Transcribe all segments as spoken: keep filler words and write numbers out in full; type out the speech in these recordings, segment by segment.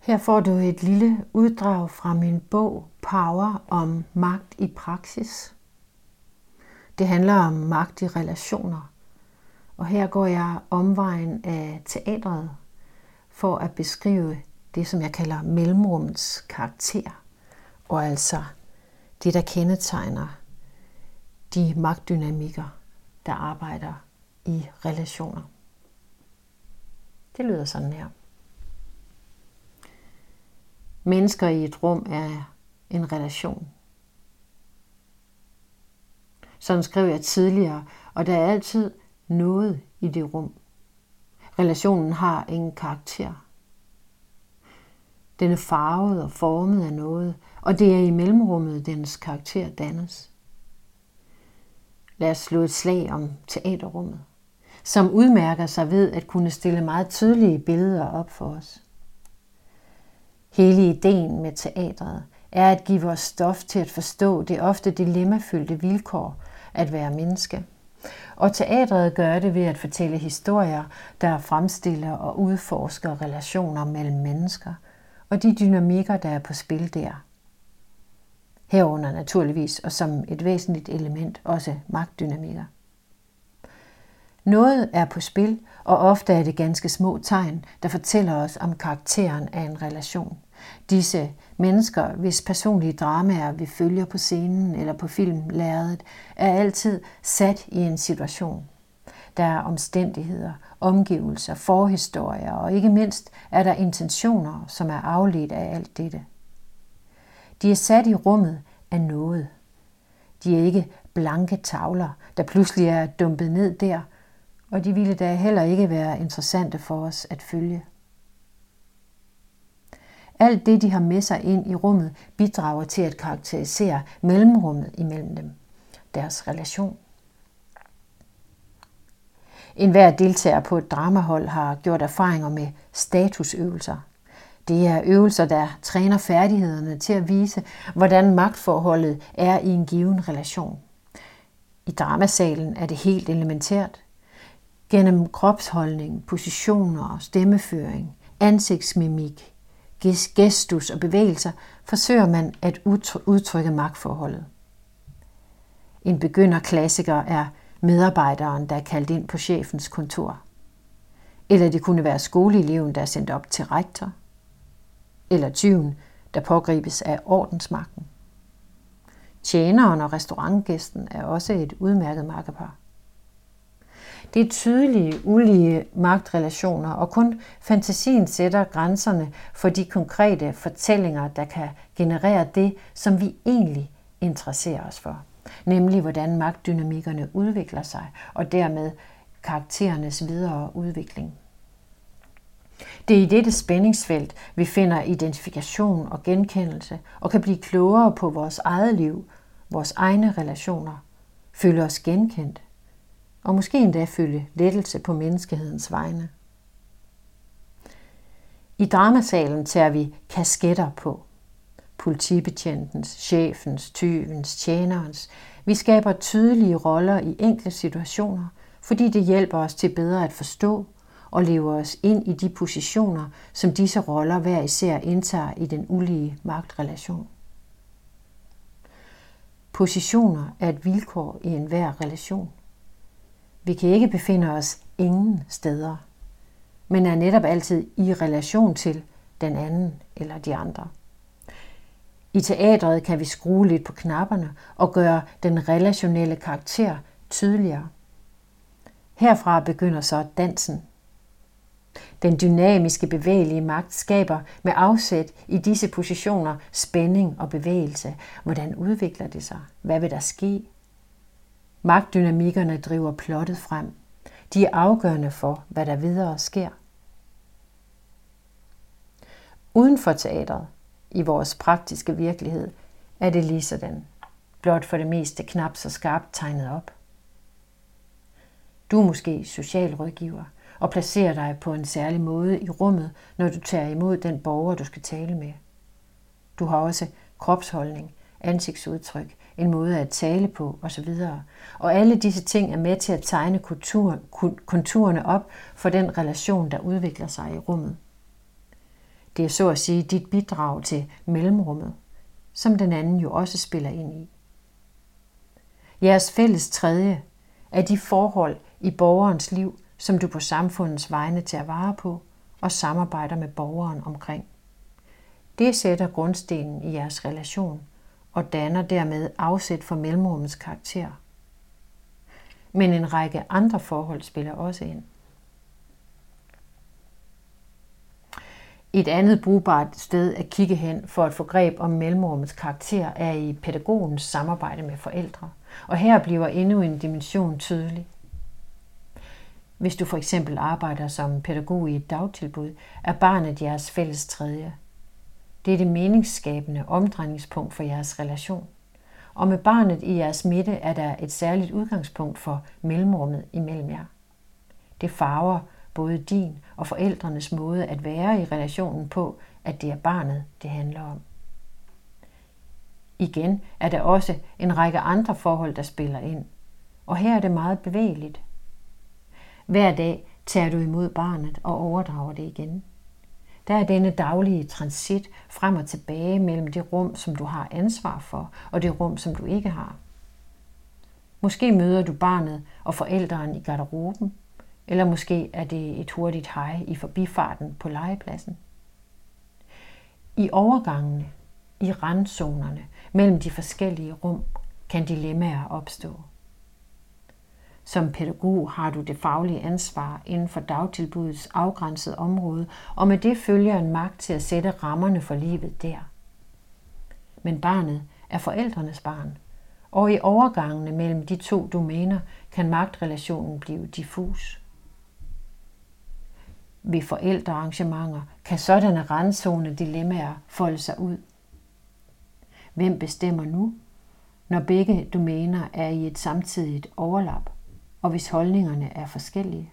Her får du et lille uddrag fra min bog Power om magt i praksis. Det handler om magt i relationer, og her går jeg omvejen af teatret for at beskrive det, som jeg kalder mellemrummets karakter, og altså det, der kendetegner de magtdynamikker, der arbejder i relationer. Det lyder sådan her. Mennesker i et rum er en relation. Sådan skrev jeg tidligere, og der er altid noget i det rum. Relationen har ingen karakter. Den er farvet og formet af noget, og det er i mellemrummet, dens karakter dannes. Lad os slå et slag om teaterrummet, som udmærker sig ved at kunne stille meget tydelige billeder op for os. Hele ideen med teatret er at give os stof til at forstå det ofte dilemmafyldte vilkår at være menneske. Og teatret gør det ved at fortælle historier, der fremstiller og udforsker relationer mellem mennesker og de dynamikker, der er på spil der. Herunder naturligvis og som et væsentligt element også magtdynamikker. Noget er på spil, og ofte er det ganske små tegn, der fortæller os om karakteren af en relation. Disse mennesker, hvis personlige dramaer vi følger på scenen eller på filmlærredet, er altid sat i en situation. Der er omstændigheder, omgivelser, forhistorier, og ikke mindst er der intentioner, som er afledt af alt dette. De er sat i rummet af noget. De er ikke blanke tavler, der pludselig er dumpet ned der, og de ville da heller ikke være interessante for os at følge. Alt det, de har med sig ind i rummet, bidrager til at karakterisere mellemrummet imellem dem, deres relation. Enhver deltager på et dramahold har gjort erfaringer med statusøvelser. Det er øvelser, der træner færdighederne til at vise, hvordan magtforholdet er i en given relation. I dramasalen er det helt elementært. Gennem kropsholdning, positioner, stemmeføring, ansigtsmimik, gestus og bevægelser forsøger man at udtrykke magtforholdet. En begynderklassiker er medarbejderen, der er kaldt ind på chefens kontor. Eller det kunne være skoleeleven, der er sendt op til rektor. Eller tyven, der pågribes af ordensmagten. Tjeneren og restaurantgæsten er også et udmærket makkerpar. Det er tydelige, ulige magtrelationer, og kun fantasien sætter grænserne for de konkrete fortællinger, der kan generere det, som vi egentlig interesserer os for. Nemlig hvordan magtdynamikkerne udvikler sig, og dermed karakterernes videre udvikling. Det er i dette spændingsfelt, vi finder identifikation og genkendelse, og kan blive klogere på vores eget liv, vores egne relationer, føle os genkendt, og måske endda føle lettelse på menneskehedens vegne. I dramasalen tager vi kasketter på. Politibetjentens, chefens, tyvens, tjenerens. Vi skaber tydelige roller i enkle situationer, fordi det hjælper os til bedre at forstå og leve os ind i de positioner, som disse roller hver især indtager i den ulige magtrelation. Positioner er et vilkår i enhver relation. Vi kan ikke befinde os ingen steder, men er netop altid i relation til den anden eller de andre. I teatret kan vi skrue lidt på knapperne og gøre den relationelle karakter tydeligere. Herfra begynder så dansen. Den dynamiske, bevægelige magt skaber med afsæt i disse positioner spænding og bevægelse. Hvordan udvikler det sig? Hvad vil der ske? Magtdynamikkerne driver plottet frem. De er afgørende for, hvad der videre sker. Uden for teatret, i vores praktiske virkelighed, er det lige sådan. Blot for det meste knap så skarpt tegnet op. Du er måske socialrådgiver og placerer dig på en særlig måde i rummet, når du tager imod den borger, du skal tale med. Du har også kropsholdning, ansigtsudtryk, en måde at tale på osv. Og alle disse ting er med til at tegne konturerne op for den relation, der udvikler sig i rummet. Det er så at sige dit bidrag til mellemrummet, som den anden jo også spiller ind i. Jeres fælles tredje er de forhold i borgerens liv, som du på samfundets vegne tager vare på og samarbejder med borgeren omkring. Det sætter grundstenen i jeres relation og danner dermed afsæt for mellemrummets karakter. Men en række andre forhold spiller også ind. Et andet brugbart sted at kigge hen for at få greb om mellemrummets karakter er i pædagogens samarbejde med forældre. Og her bliver endnu en dimension tydelig. Hvis du for eksempel arbejder som pædagog i et dagtilbud, er barnet jeres fælles tredje. Det er det meningsskabende omdrejningspunkt for jeres relation. Og med barnet i jeres midte er der et særligt udgangspunkt for mellemrummet imellem jer. Det farver både din og forældrenes måde at være i relationen på, at det er barnet, det handler om. Igen er der også en række andre forhold, der spiller ind, og her er det meget bevægeligt. Hver dag tager du imod barnet og overdrager det igen. Der er denne daglige transit frem og tilbage mellem det rum, som du har ansvar for, og det rum, som du ikke har. Måske møder du barnet og forældren i garderoben, eller måske er det et hurtigt hej i forbifarten på legepladsen. I overgangene, i randzonerne mellem de forskellige rum, kan dilemmaer opstå. Som pædagog har du det faglige ansvar inden for dagtilbudets afgrænsede område, og med det følger en magt til at sætte rammerne for livet der. Men barnet er forældrenes barn, og i overgangene mellem de to domæner kan magtrelationen blive diffus. Ved forældrearrangementer kan sådanne randzone dilemmaer folde sig ud. Hvem bestemmer nu, når begge domæner er i et samtidigt overlap, og hvis holdningerne er forskellige?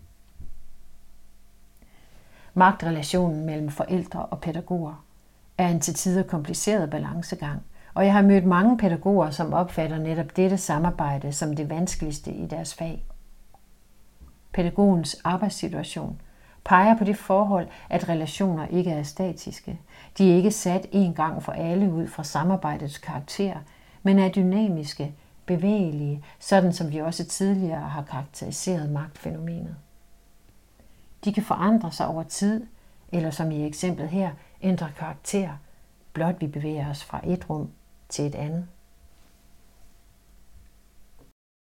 Magtrelationen mellem forældre og pædagoger er en til tider kompliceret balancegang, og jeg har mødt mange pædagoger, som opfatter netop dette samarbejde som det vanskeligste i deres fag. Pædagogens arbejdssituation peger på det forhold, at relationer ikke er statiske. De er ikke sat en gang for alle ud fra samarbejdets karakter, men er dynamiske, bevægelige, sådan som vi også tidligere har karakteriseret magtfænomenet. De kan forandre sig over tid, eller som i eksemplet her, ændre karakter, blot vi bevæger os fra et rum til et andet.